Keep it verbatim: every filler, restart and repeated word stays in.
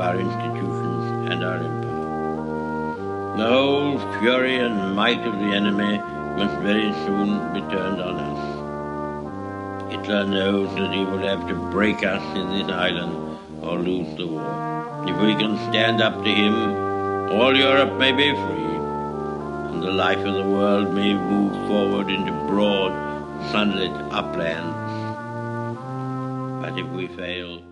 our institutions and our empire. The whole fury and might of the enemy must very soon be turned on us. Hitler knows that he will have to break us in this island or lose the war. If we can stand up to him, all Europe may be free, and the life of the world may move forward into broad, sunlit uplands. But if we fail,